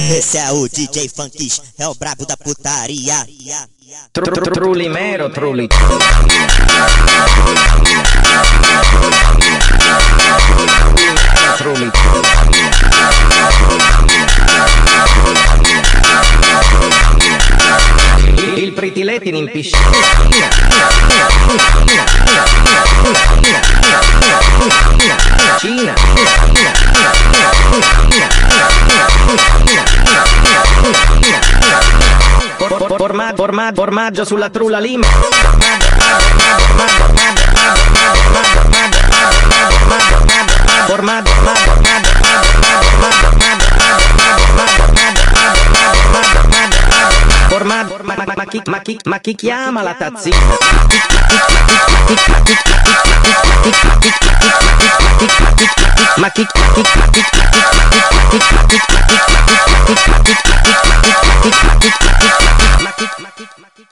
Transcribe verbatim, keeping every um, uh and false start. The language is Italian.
Esse é o D J Funkish, é o brabo da putaria. Trulli mero, trulli. Trulli. Il pritiletti in piscina. Cina. Formaggio, formaggio, formaggio sulla trulla lima. Formaggio, formaggio, ma chi, ma chi, ma chi chiama la tazzina? Ma chi, ma chi,